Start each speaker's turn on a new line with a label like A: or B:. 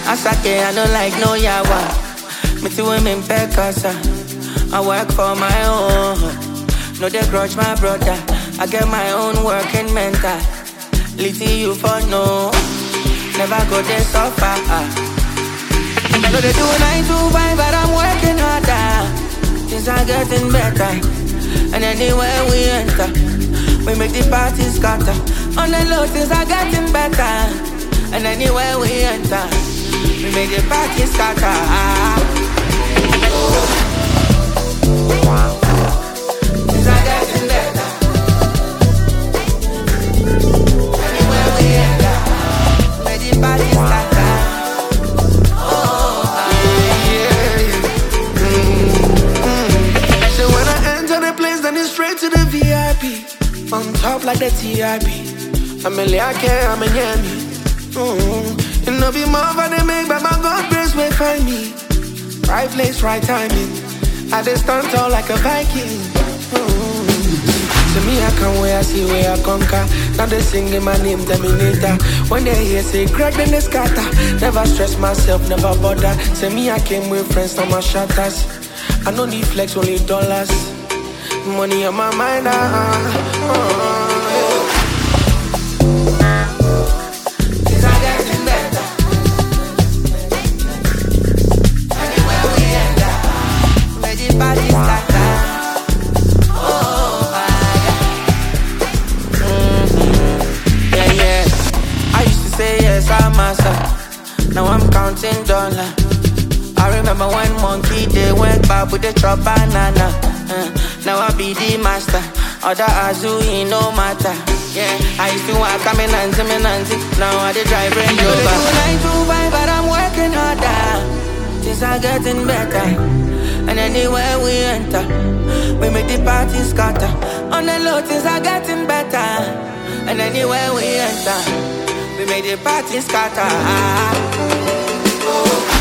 A: Asake, I don't like no yawa. Me too women pekasa. I work for my own. No, they grudge my brother. I get my own working mental. Little you for no. Never go there suffer. No, they do 9 to 5, but I'm working harder. Things are getting better. And anywhere we enter, we make the party scatter. On the low, things are getting better. And anywhere we enter, we make the party scatter. Things are getting better. Anywhere we enter, we make the party scatter.
B: So when I enter the place, then it's straight to the VIP. On top like the TIP. I'm a I'm a yummy. You know be more for the make, but my God grace will find me. Right place, right timing. I just stand tall like a Viking. To me, I come where I see where I conquer. Now they singing my name, Terminator. When they hear say Greg, then they scatter. Never stress myself, never bother. Say me, I came with friends, now my shatters. I know the flex, only dollars. Money on my mind,
A: Things are getting better. Anywhere we enter, where the party scatter. Yeah. I used to say yes, I'm master. Now I'm counting dollar. I remember when monkey they went back with the chop banana. Now I be the master. Other Azui no matter. Yeah, I used to walk come in and now I the drive Range Rover. 9 to 5, but I'm working harder. Things are getting better. And anywhere we enter, we make the party scatter. On the low, things are getting better. And anywhere we enter, we make the party scatter.